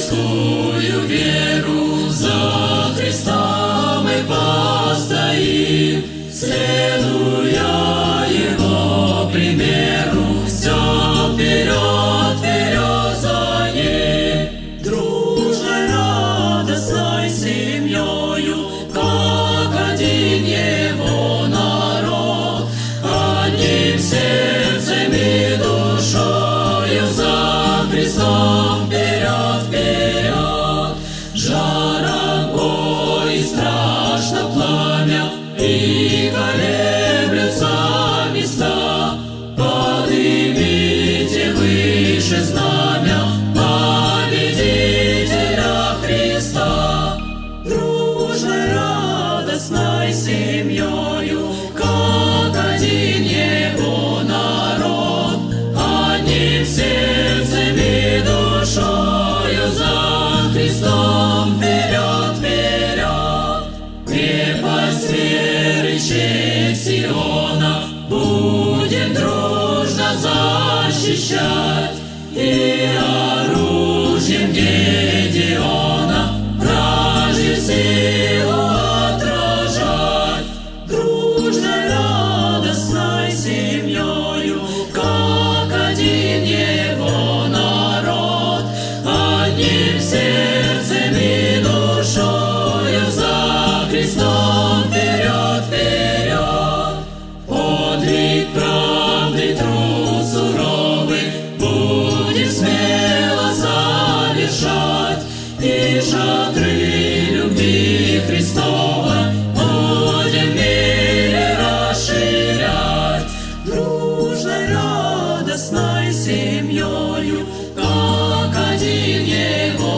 людскую веру за Христа мы постоим, следуя Его примеру, все вперед, вперед за Ним. Дружной, радостной семьёю, как один Его народ, одним сердцем и душою за Христом вперед, вперед. Жаром бой и страшно пламя, и колеблются места. Поднимите выше знамя победителя Христа. Дружной, радостной семьёю, как один Его народ, одним сердцем и душою за Христом вперед, вперед. Крепость веры, честь Сиона будем дружно защищать, и оружием Гедеона вражью силу отражать. Дружной, радостной семьёю, как один Его народ, одним сердцем и душою за Христом вперед, вперед. Подвиг правды, труд суровый будем смело совершать, и шатры любви Христова будем в мире расширять. Дружной, радостной семьёю, как один Его